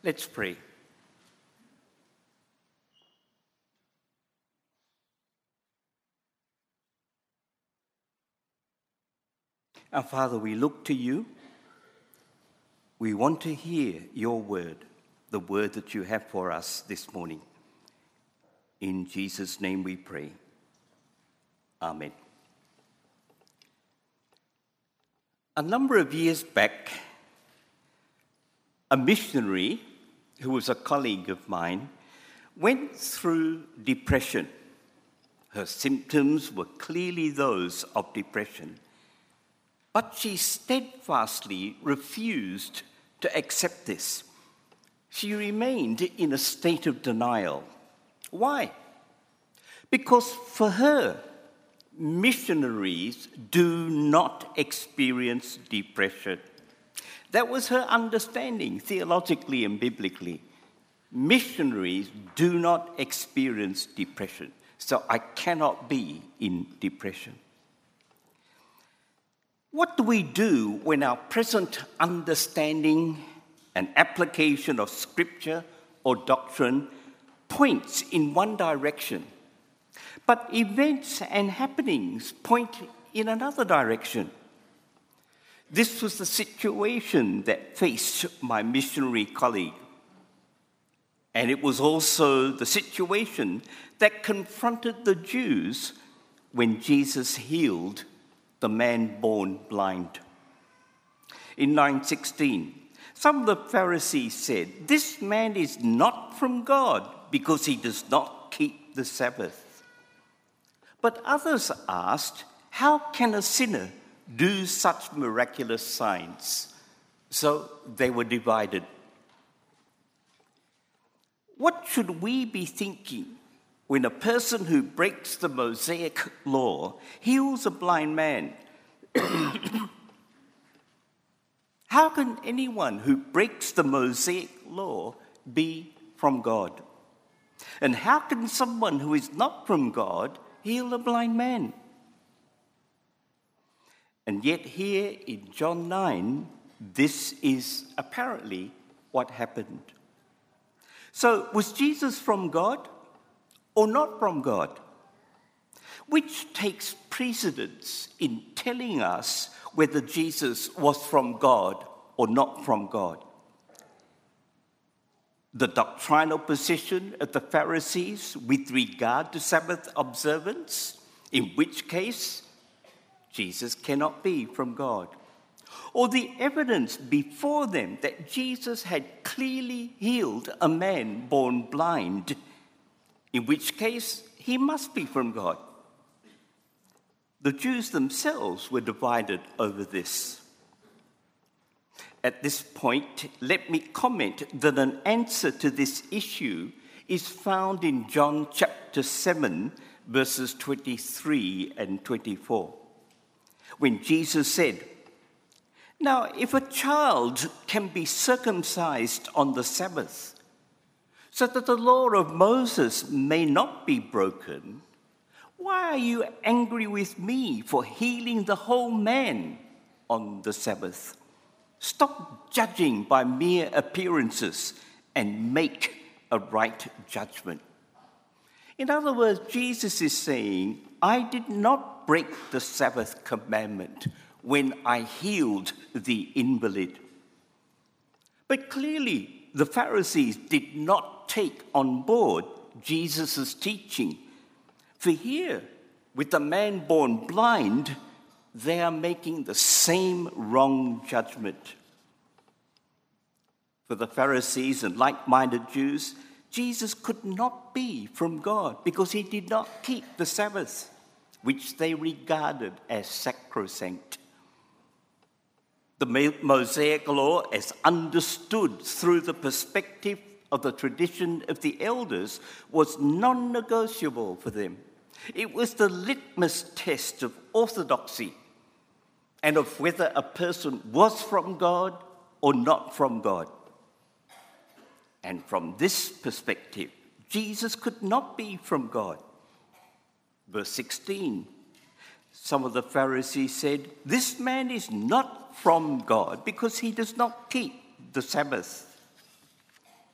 Let's pray. Our Father, we look to you. We want to hear your word, the word that you have for us this morning. In Jesus' name we pray. Amen. A number of years back, a missionary who was a colleague of mine went through depression. Her symptoms were clearly those of depression, but she steadfastly refused to accept this. She remained in a state of denial. Why? Because for her, missionaries do not experience depression. That was her understanding, theologically and biblically. Missionaries do not experience depression, so I cannot be in depression. What do we do when our present understanding and application of Scripture or doctrine points in one direction, but events and happenings point in another direction? This was the situation that faced my missionary colleague. And it was also the situation that confronted the Jews when Jesus healed the man born blind. In 9:16, some of the Pharisees said, "This man is not from God because he does not keep the Sabbath." But others asked, "How can a sinner do such miraculous signs?" So they were divided. What should we be thinking when a person who breaks the Mosaic law heals a blind man? How can anyone who breaks the Mosaic law be from God? And how can someone who is not from God heal a blind man? And yet here in John 9, this is apparently what happened. So was Jesus from God or not from God? Which takes precedence in telling us whether Jesus was from God or not from God? The doctrinal position of the Pharisees with regard to Sabbath observance, in which case Jesus cannot be from God. Or the evidence before them that Jesus had clearly healed a man born blind, in which case he must be from God. The Jews themselves were divided over this. At this point, let me comment that an answer to this issue is found in John chapter 7, verses 23 and 24, when Jesus said, "Now, if a child can be circumcised on the Sabbath, so that the law of Moses may not be broken, why are you angry with me for healing the whole man on the Sabbath? Stop judging by mere appearances and make a right judgment." In other words, Jesus is saying, I did not break the Sabbath commandment when I healed the invalid. But clearly, the Pharisees did not take on board Jesus' teaching. For here, with the man born blind, they are making the same wrong judgment. For the Pharisees and like-minded Jews, Jesus could not be from God because he did not keep the Sabbath, which they regarded as sacrosanct. The Mosaic law, as understood through the perspective of the tradition of the elders, was non-negotiable for them. It was the litmus test of orthodoxy and of whether a person was from God or not from God. And from this perspective, Jesus could not be from God. Verse 16, some of the Pharisees said, "This man is not from God because he does not keep the Sabbath."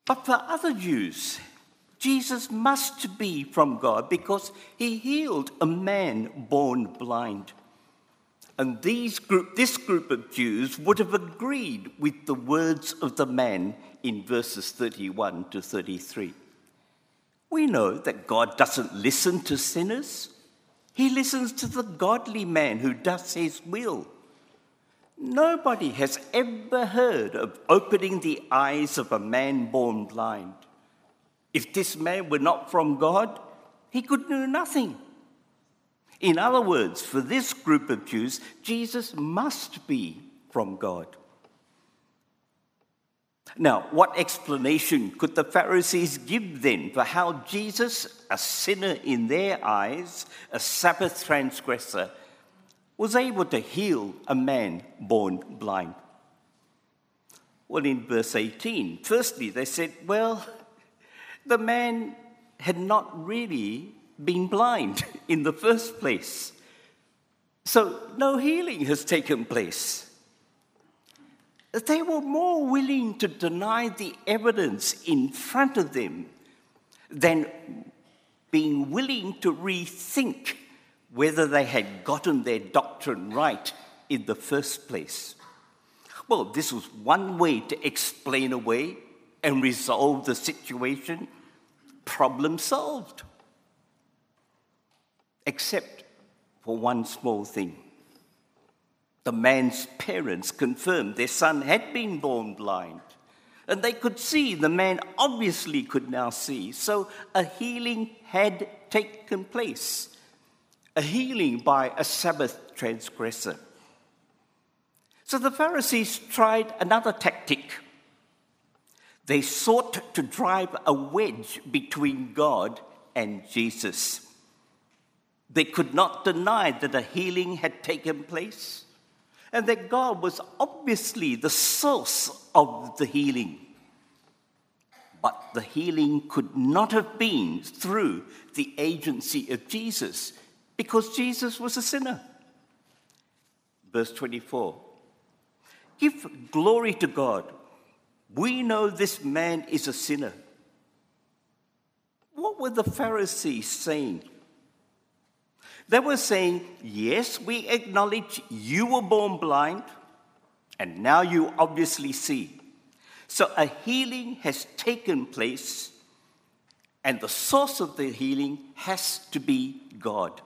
But for other Jews, Jesus must be from God because he healed a man born blind. And this group of Jews would have agreed with the words of the man in verses 31 to 33. We know that God doesn't listen to sinners. He listens to the godly man who does his will. Nobody has ever heard of opening the eyes of a man born blind. If this man were not from God, he could do nothing. In other words, for this group of Jews, Jesus must be from God. Now, what explanation could the Pharisees give then for how Jesus, a sinner in their eyes, a Sabbath transgressor, was able to heal a man born blind? Well, in verse 18, firstly, they said, well, the man had not really been blind in the first place. So no healing has taken place. They were more willing to deny the evidence in front of them than being willing to rethink whether they had gotten their doctrine right in the first place. Well, this was one way to explain away and resolve the situation. Problem solved. Except for one small thing. The man's parents confirmed their son had been born blind, and they could see, the man obviously could now see. So a healing had taken place, a healing by a Sabbath transgressor. So the Pharisees tried another tactic. They sought to drive a wedge between God and Jesus. They could not deny that a healing had taken place and that God was obviously the source of the healing. But the healing could not have been through the agency of Jesus because Jesus was a sinner. Verse 24, give glory to God. We know this man is a sinner. What were the Pharisees saying? They were saying, yes, we acknowledge you were born blind, and now you obviously see. So a healing has taken place, and the source of the healing has to be God.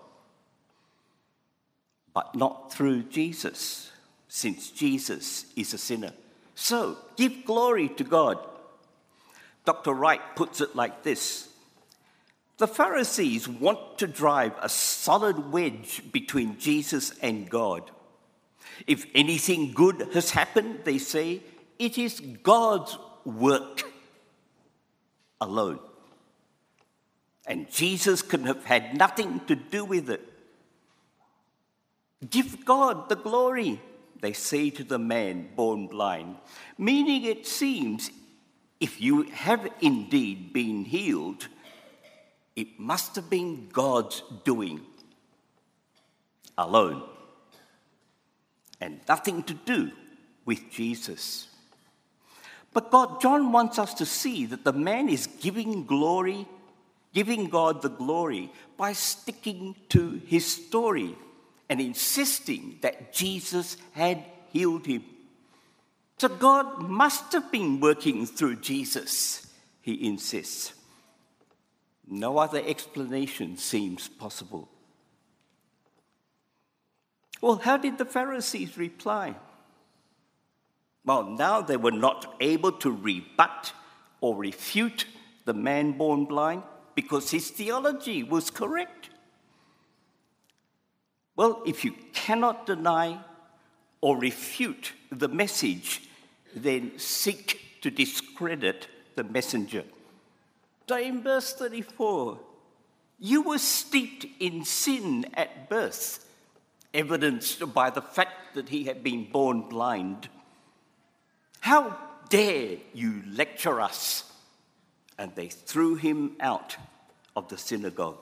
But not through Jesus, since Jesus is a sinner. So give glory to God. Dr. Wright puts it like this. The Pharisees want to drive a solid wedge between Jesus and God. If anything good has happened, they say, it is God's work alone. And Jesus can have had nothing to do with it. Give God the glory, they say to the man born blind, meaning it seems if you have indeed been healed, it must have been God's doing alone and nothing to do with Jesus. But John wants us to see that the man is giving God the glory by sticking to his story and insisting that Jesus had healed him. So God must have been working through Jesus, he insists. No other explanation seems possible. Well, how did the Pharisees reply? Well, now they were not able to rebut or refute the man born blind because his theology was correct. Well, if you cannot deny or refute the message, then seek to discredit the messenger. So in verse 34, you were steeped in sin at birth, evidenced by the fact that he had been born blind. How dare you lecture us? And they threw him out of the synagogue.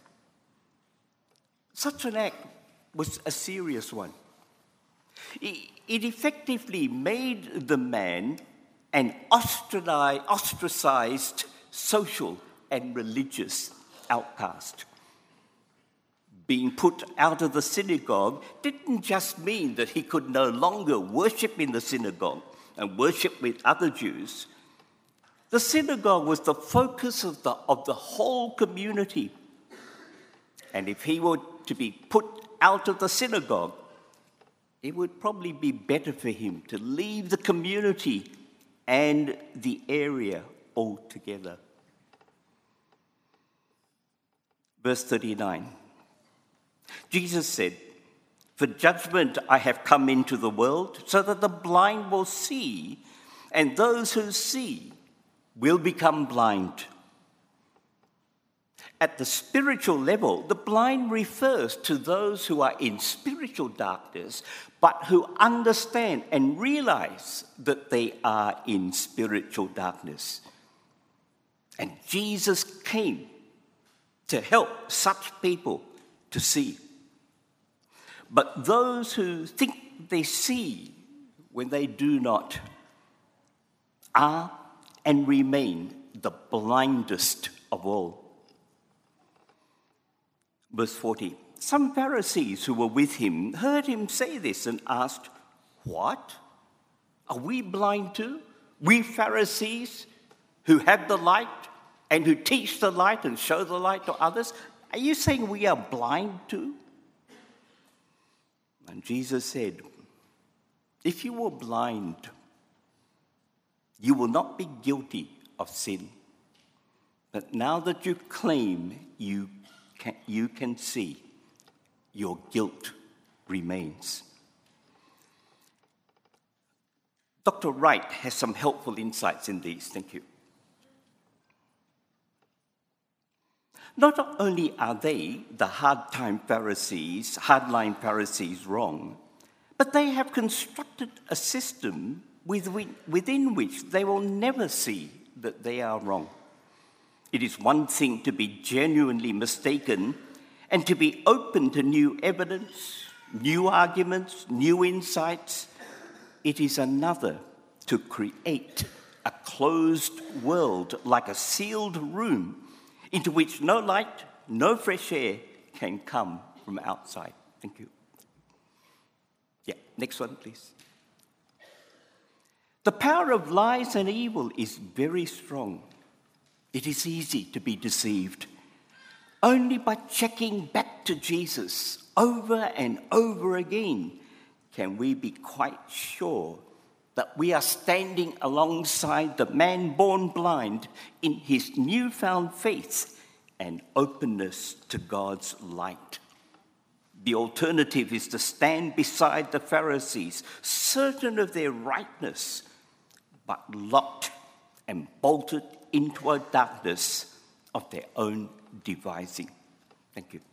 Such an act was a serious one. It effectively made the man an ostracized social and religious outcast. Being put out of the synagogue didn't just mean that he could no longer worship in the synagogue and worship with other Jews. The synagogue was the focus of the whole community. And if he were to be put out of the synagogue, it would probably be better for him to leave the community and the area altogether. Verse 39. Jesus said, "For judgment I have come into the world, so that the blind will see, and those who see will become blind." At the spiritual level, the blind refers to those who are in spiritual darkness, but who understand and realize that they are in spiritual darkness. And Jesus came to help such people to see. But those who think they see when they do not are and remain the blindest of all. Verse 40, some Pharisees who were with him heard him say this and asked, "What? Are we blind too? We Pharisees who have the light and who teach the light and show the light to others? Are you saying we are blind too?" And Jesus said, "If you were blind, you will not be guilty of sin. But now that you claim you can see, your guilt remains." Dr. Wright has some helpful insights in these. Thank you. Not only are they, the hardline Pharisees, wrong, but they have constructed a system within which they will never see that they are wrong. It is one thing to be genuinely mistaken and to be open to new evidence, new arguments, new insights. It is another to create a closed world like a sealed room into which no light, no fresh air can come from outside. Thank you. Yeah, next one, please. The power of lies and evil is very strong. It is easy to be deceived. Only by checking back to Jesus over and over again can we be quite sure that we are standing alongside the man born blind in his newfound faith and openness to God's light. The alternative is to stand beside the Pharisees, certain of their rightness, but locked and bolted into a darkness of their own devising. Thank you.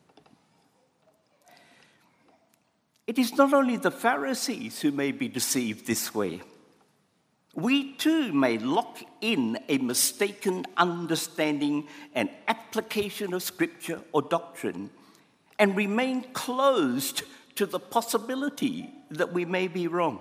It is not only the Pharisees who may be deceived this way. We too may lock in a mistaken understanding and application of Scripture or doctrine and remain closed to the possibility that we may be wrong.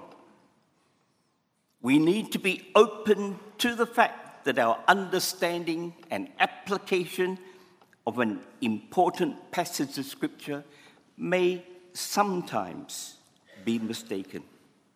We need to be open to the fact that our understanding and application of an important passage of Scripture may sometimes be mistaken.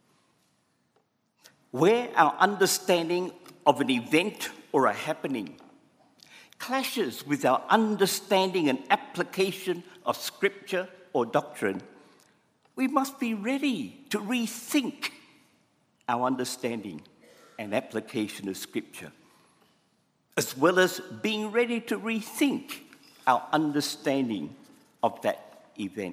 Where our understanding of an event or a happening clashes with our understanding and application of Scripture or doctrine, we must be ready to rethink our understanding and application of Scripture, as well as being ready to rethink our understanding of that event.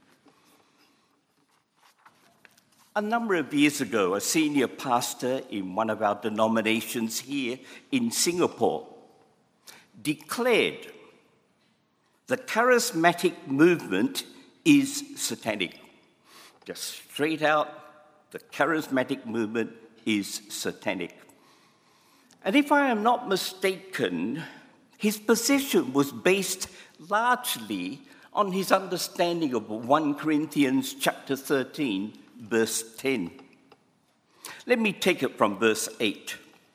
A number of years ago, a senior pastor in one of our denominations here in Singapore declared the charismatic movement is satanic. Just straight out, the charismatic movement is satanic. And if I am not mistaken, his position was based largely on his understanding of 1 Corinthians chapter 13, verse 10. Let me take it from verse 8.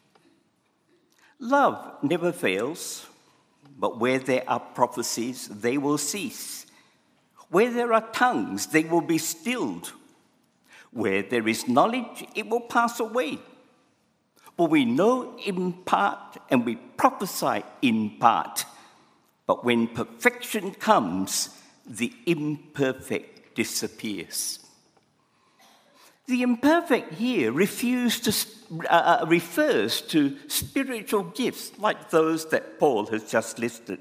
Love never fails, but where there are prophecies, they will cease. Where there are tongues, they will be stilled. Where there is knowledge, it will pass away. For we know in part and we prophesy in part. But when perfection comes, the imperfect disappears. The imperfect here refers to spiritual gifts like those that Paul has just listed.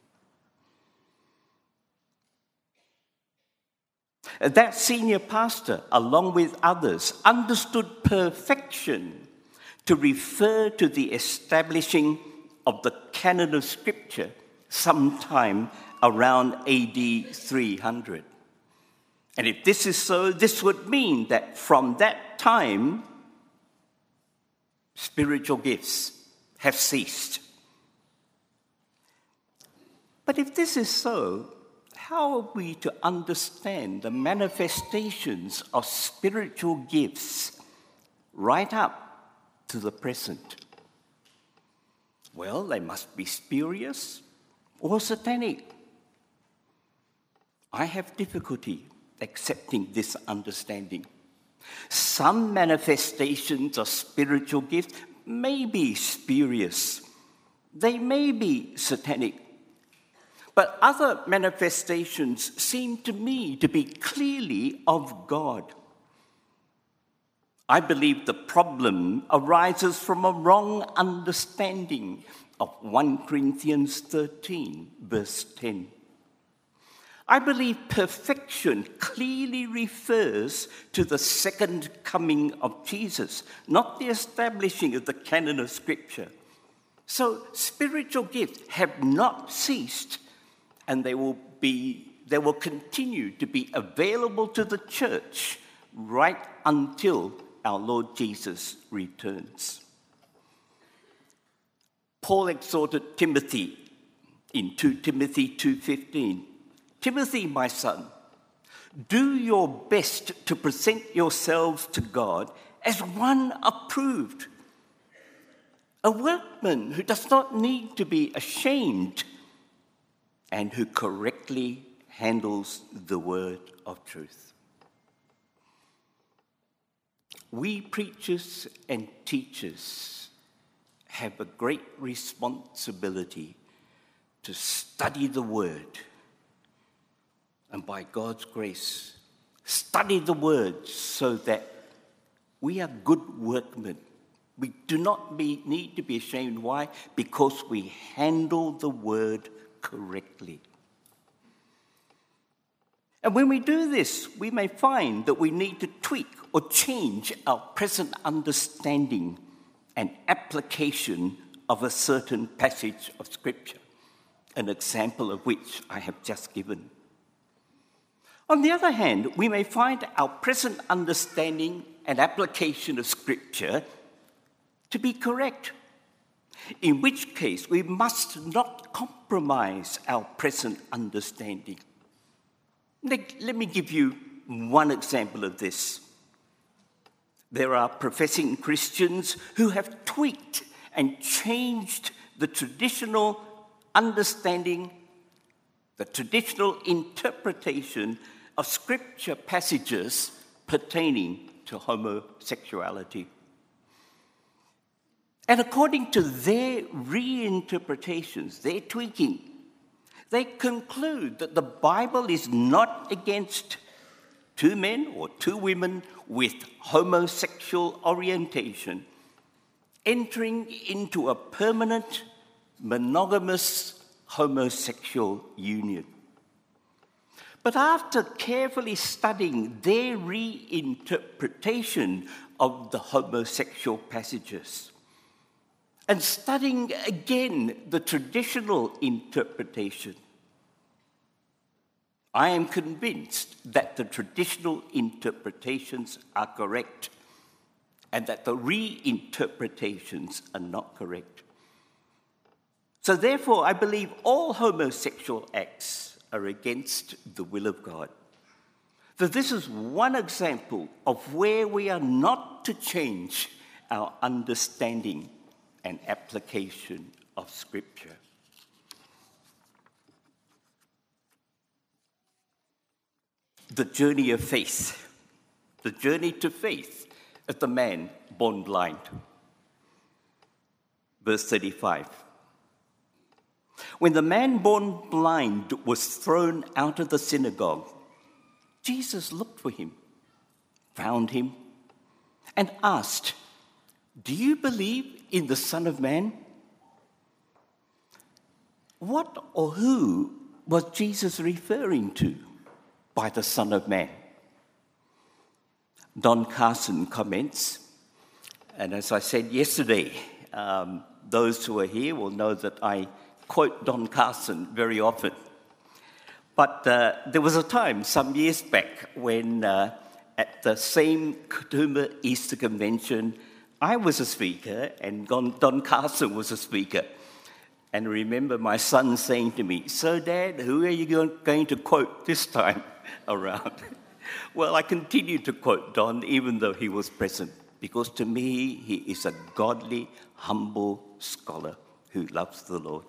That senior pastor, along with others, understood perfection to refer to the establishing of the canon of Scripture sometime around AD 300. And if this is so, this would mean that from that time, spiritual gifts have ceased. But if this is so, how are we to understand the manifestations of spiritual gifts right up to the present? Well, they must be spurious or satanic. I have difficulty accepting this understanding. Some manifestations of spiritual gifts may be spurious. They may be satanic. But other manifestations seem to me to be clearly of God. I believe the problem arises from a wrong understanding of 1 Corinthians 13, verse 10. I believe perfection clearly refers to the second coming of Jesus, not the establishing of the canon of Scripture. So spiritual gifts have not ceased, and they will continue to be available to the church right until our Lord Jesus returns. Paul exhorted Timothy in 2 Timothy 2:15. Timothy, my son, do your best to present yourselves to God as one approved, a workman who does not need to be ashamed and who correctly handles the word of truth. We preachers and teachers have a great responsibility to study the word, and by God's grace, study the word so that we are good workmen. We do not need to be ashamed. Why? Because we handle the word correctly. And when we do this, we may find that we need to tweak or change our present understanding and application of a certain passage of Scripture, an example of which I have just given. On the other hand, we may find our present understanding and application of Scripture to be correct, in which case we must not compromise our present understanding. Let me give you one example of this. There are professing Christians who have tweaked and changed the traditional understanding, the traditional interpretation of Scripture passages pertaining to homosexuality. And according to their reinterpretations, their tweaking, they conclude that the Bible is not against two men or two women with homosexual orientation entering into a permanent, monogamous homosexual union. But after carefully studying their reinterpretation of the homosexual passages and studying again the traditional interpretation, I am convinced that the traditional interpretations are correct and that the reinterpretations are not correct. So therefore, I believe all homosexual acts are against the will of God. So this is one example of where we are not to change our understanding and application of Scripture. The journey of faith, the journey to faith of the man born blind. Verse 35. When the man born blind was thrown out of the synagogue, Jesus looked for him, found him, and asked, "Do you believe in the Son of Man?" What or who was Jesus referring to by the Son of Man? Don Carson comments, and as I said yesterday, those who are here will know that I quote Don Carson very often. But there was a time some years back when at the same Katoomba Easter Convention, I was a speaker and Don Carson was a speaker. And I remember my son saying to me, "So Dad, who are you going to quote this time around?" Well, I continued to quote Don even though he was present, because to me he is a godly, humble scholar who loves the Lord.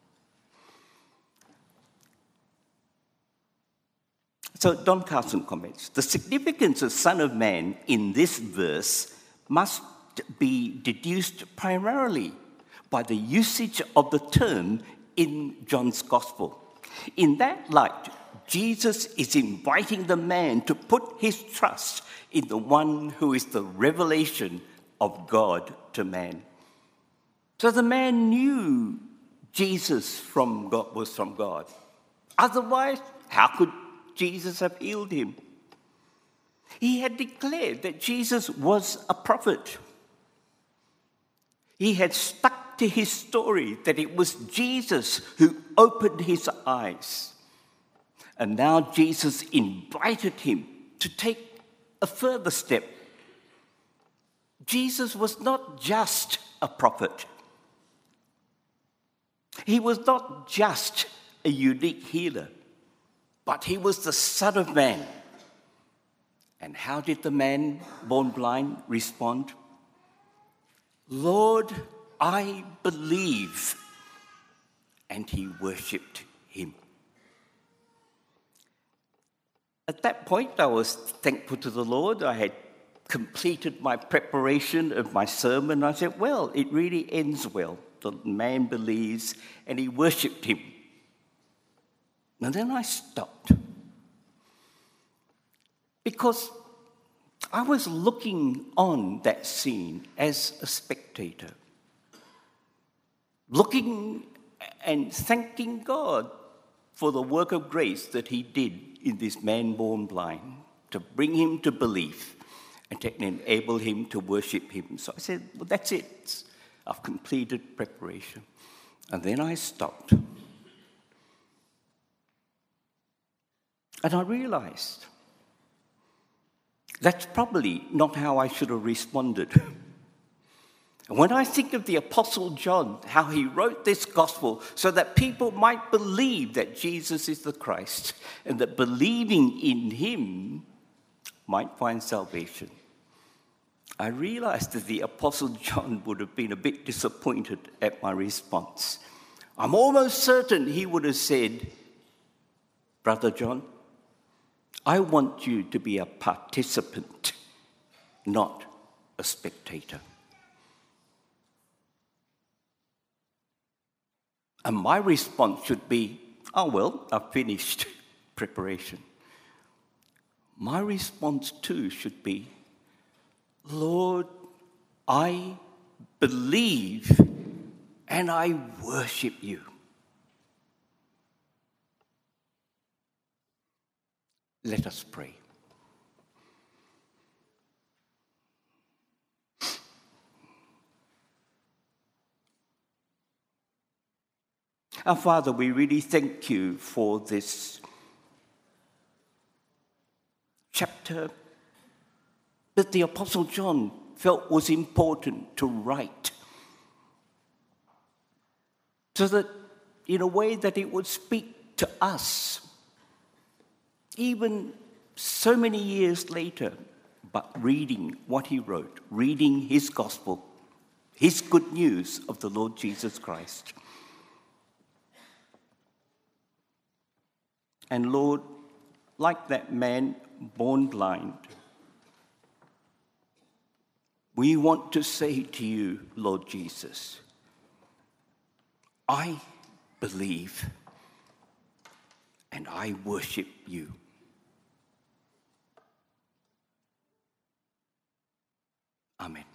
So Don Carson comments, the significance of Son of Man in this verse must be deduced primarily by the usage of the term in John's Gospel. In that light, Jesus is inviting the man to put his trust in the one who is the revelation of God to man. So the man knew Jesus was from God. Otherwise, how could Jesus have healed him? He had declared that Jesus was a prophet. He had stuck to his story that it was Jesus who opened his eyes. And now Jesus invited him to take a further step. Jesus was not just a prophet. He was not just a unique healer, but he was the Son of Man. And how did the man born blind respond? "Lord, I believe." And he worshipped him. At that point, I was thankful to the Lord. I had completed my preparation of my sermon. I said, well, it really ends well. The man believes, and he worshipped him. And then I stopped. Because I was looking on that scene as a spectator. Looking and thanking God for the work of grace that he did in this man born blind, to bring him to belief and to enable him to worship him. So I said, well, that's it. I've completed preparation. And then I stopped. And I realized that's probably not how I should have responded. And when I think of the Apostle John, how he wrote this gospel so that people might believe that Jesus is the Christ and that believing in him might find salvation, I realized that the Apostle John would have been a bit disappointed at my response. I'm almost certain he would have said, "Brother John, I want you to be a participant, not a spectator." And my response should be, "Oh, well, I've finished preparation." My response too should be, "Lord, I believe and I worship you." Let us pray. Our Father, we really thank you for this chapter that the Apostle John felt was important to write, so that in a way that it would speak to us, even so many years later, but reading what he wrote, reading his gospel, his good news of the Lord Jesus Christ. And Lord, like that man born blind, we want to say to you, Lord Jesus, I believe and I worship you. Amen.